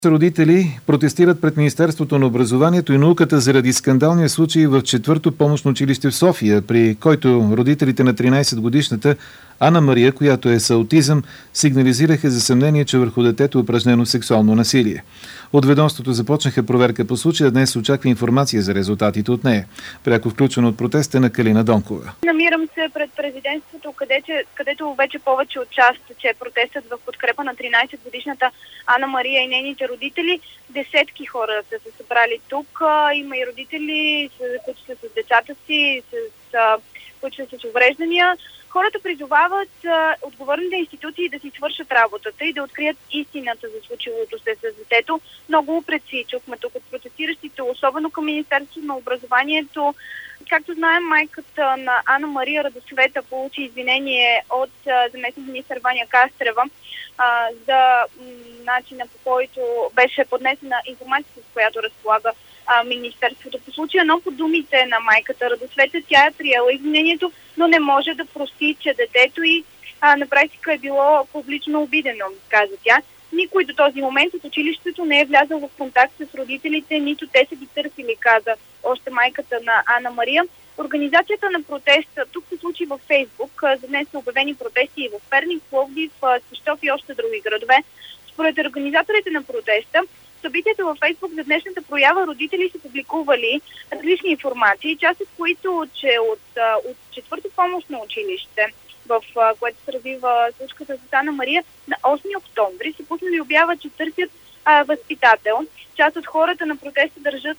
Родители протестират пред Министерството на образованието и науката заради скандалния случай в 4-то помощно училище в София, при който родителите на 13-годишната Ана Мария, която е с аутизъм, сигнализираха за съмнение, че върху детето е упражнено сексуално насилие. От ведомството започнаха проверка по случая. Днес очаква информация за резултатите от нея. Пряко включено от протеста на Калина Донкова. Намирам се пред президентството, където вече повече от час тече протестът в подкрепа на 13-годишната Ана Мария и нейните родители. Десетки хора са се събрали тук. Има и родители, които са с децата си, които са с увреждания. Хората призовават отговорните институции да си свършат работата и да открият истината за случилото се с детето. Много упреци чухме тук от протестиращите, особено към Министерството на образованието. Както знаем, майката на Ана Мария Радосвета получи извинение от заместник-министър Ваня Кастрева за начина, по който беше поднесена информацията, с която разполага Министерството по случая, но по думите на майката Радосвета, тя е приела извинението, но не може да прости, че детето й на практика е било публично обидено, каза тя. Никой до този момент от училището не е влязъл в контакт с родителите, нито те са ги търсили, каза още майката на Ана Мария. Организацията на протеста тук се случи във Фейсбук. За днес са обявени протести и в Перник, Пловдив, Свищов и още други градове. Според организаторите на протеста, събитието във Фейсбук за днешната проява родители са публикували различни информации, част от които, че от 4-то помощно училище, в което се развива случката с Ана Мария, на 8 октомври са пуснали обява, че търсят възпитател. Част от хората на протеста държат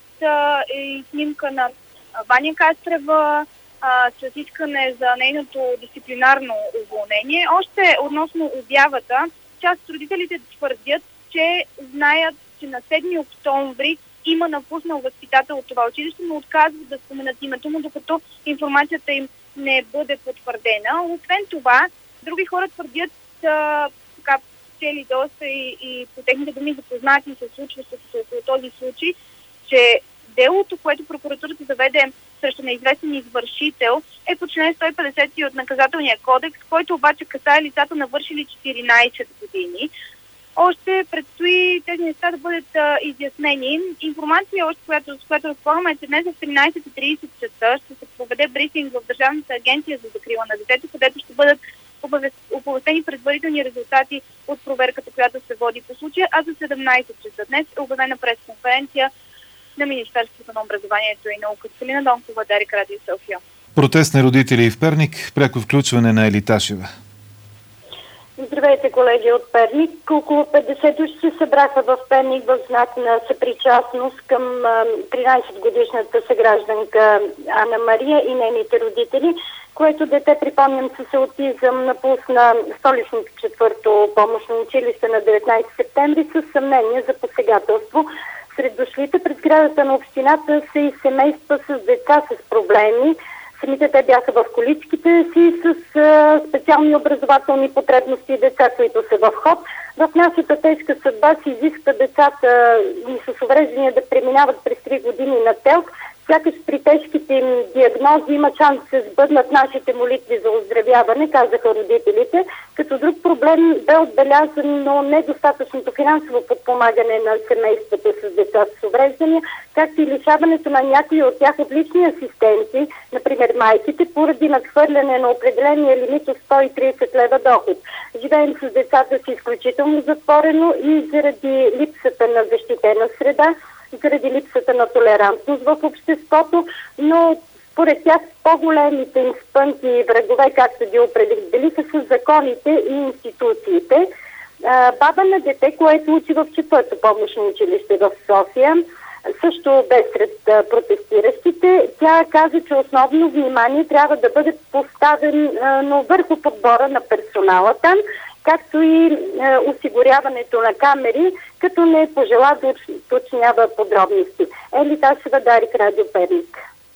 и снимка на Ваня Кастрева с искане за нейното дисциплинарно уволнение. Още относно обявата, част от родителите твърдят, че знаят, че на 7 октомври има напуснал възпитател от това училище, но отказват да споменат името му, докато информацията им не бъде потвърдена. Освен това, други хора твърдят, цели доста и по техните думи запознати се случва с този случай, че делото, което прокуратурата заведе срещу неизвестен извършител, е по член 150 от Наказателния кодекс, който обаче касае лицата навършили 14 години. Още предстои тези неща да бъдат изяснени. Информация, с която разполагаме, е, че днес в 13:30 часа ще се проведе брифинг в Държавната агенция за закрила на детето, където ще бъдат оповестени предварителни резултати от проверката, която се води по случая, а за 17 часа днес е обявена пресконференция на Министерството на образованието и науката. Калина Донкова, Дарик, Радио София. Протест на родители в Перник, пряко включване на Ели Ташева. Здравейте, колеги от Перник. Около 50 души се събраха в Перник в знак на съпричастност към 13-годишната съгражданка Ана Мария и нейните родители, което дете, припомням, с аутизъм напусна столичното 4-то помощно училище на 19 септември с съмнение за посегателство. Сред дошлите пред сградата на общината са и семейства с деца с проблеми. Самите те бяха в количките си с специални образователни потребности и деца, които са в ход. В нашата тежка съдба се изисква децата и с увреждания да преминават през 3 години на ТЕЛК. Сякаш при тежките им диагнози има шанс да се сбъднат нашите молитви за оздравяване, казаха родителите. Като друг проблем бе отбелязано недостатъчното финансово подпомагане на семействата с деца с увреждания, както и лишаването на някои от тях от лични асистенти, например майките, поради надхвърляне на определения лимит от 130 лева доход. Живеем с децата си изключително затворено и заради липсата на защитена среда, заради липсата на толерантност в обществото, но според тях по-големите им спънки и врагове, както ги определиха, са законите и институциите. Баба на дете, което учи в 4-то помощно училище в София, също бе сред протестиращите. Тя каза, че основно внимание трябва да бъде поставено върху подбора на персонала там, както и осигуряването на камери, като не пожела да уточнява подробности. Ели Ташева, Дарик, Радио Перник.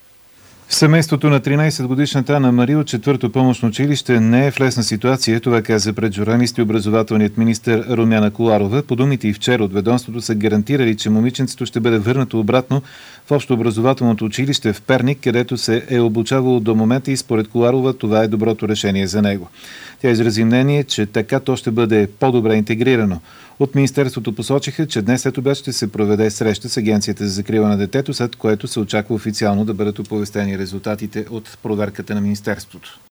Семейството на 13-годишната Ана Мария от 4-то помощно училище не е в лесна ситуация. Това каза пред журналисти образователният министър Румяна Коларова. По думите и вчера от ведомството са гарантирали, че момиченцето ще бъде върнато обратно в общообразователното училище в Перник, където се е обучавало до момента и според Коларова това е доброто решение за него. Тя изрази мнение, че така то ще бъде по-добре интегрирано. От Министерството посочиха, че днес след обяд ще се проведе среща с Агенцията за закрила на детето, след което се очаква официално да бъдат оповестени резултатите от проверката на Министерството.